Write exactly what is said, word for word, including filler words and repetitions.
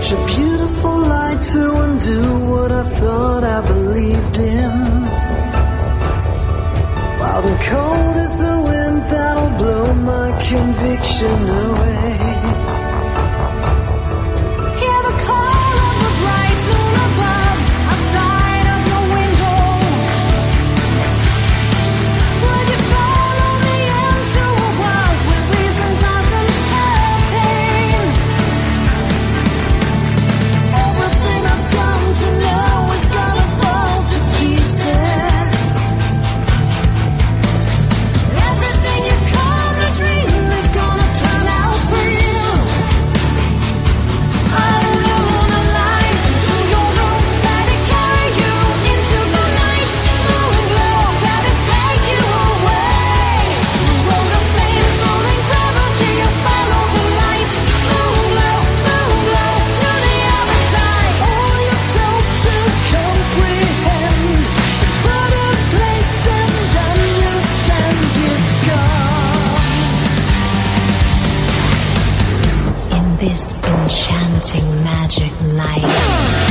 such a beautiful light to undo what I thought I believed in. Wild and cold is the wind that'll blow my conviction away. Hear the call of the bright moon above, outside of your window. Would you follow me into a world where reason doesn't hesitate? Everything I've come to know is gonna fall to pieces. Everything you come to dream is gonna turn out real. I illuminate a light into your room, let it carry you into the night. Moving low, let it take you away. The road of flame, rolling gravity, you follow the light. Move low, move low to the other side. All you're told to comprehend, put in place and understand is gone. In this enchanting magic light,